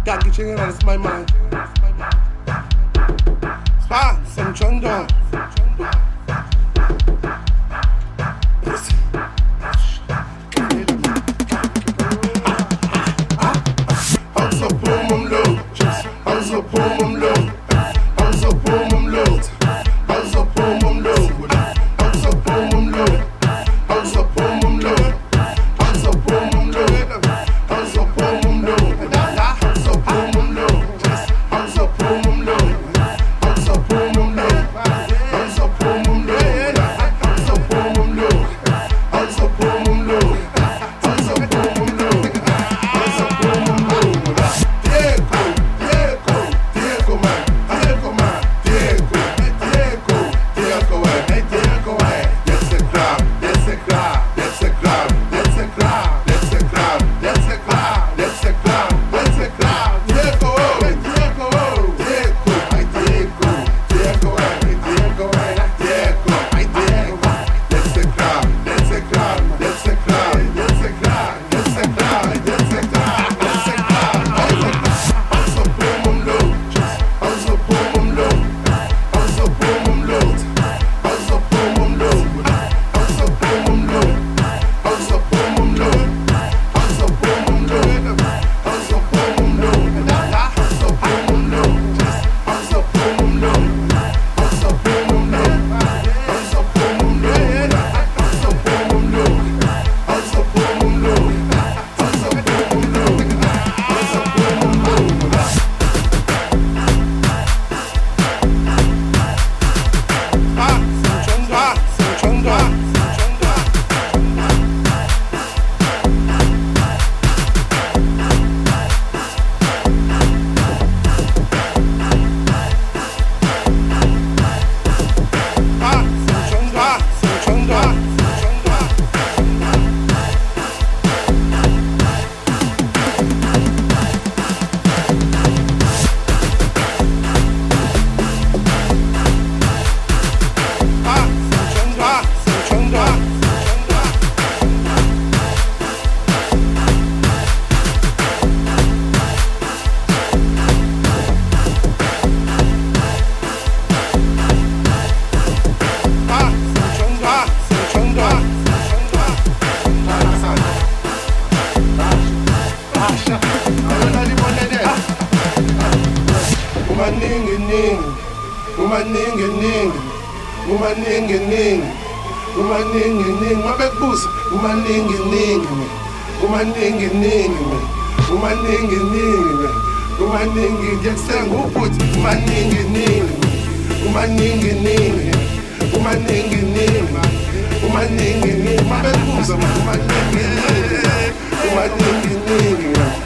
Can't get you in, it's my mind. Spa, some chondon. Also boom, I'm low. Also boom, I'm low. Also boom, I'm low. Also boom, I'm low. Also boom, I'm low. Also boom, I'm low. Also boom, I'm low. Also boom, I'm low. Also boom, I'm low. Also boom, I'm low. Also boom, I'm low. Also boom, I'm low. Also boom, I'm low. Also boom, I'm low. Also boom, I'm low. Also boom, I'm low. Diego, man, Diego, man, Diego, let's a crowd, let's a crowd, let's a crowd, let's a crowd, let's a crowd, let's a crowd, let's a crowd, let's a crowd, Diego, let's a crowd, let's a crowd, let's a crowd, let's a crowd, let's a crowd, let's a crowd, let's a crowd, also boom, I'm low, also boom, I'm low, also boom, I'm low, also boom, I'm low, also boom, I'm low, also boom, I'm low, also boom, I'm low, also boom, I'm low, also boom, I'm low, also boom, I'm low, also boom, I'm low, also boom, I'm low, also boom, I'm low, also boom, I'm low, also boom, I'm low, also boom, I'm low. Umaningi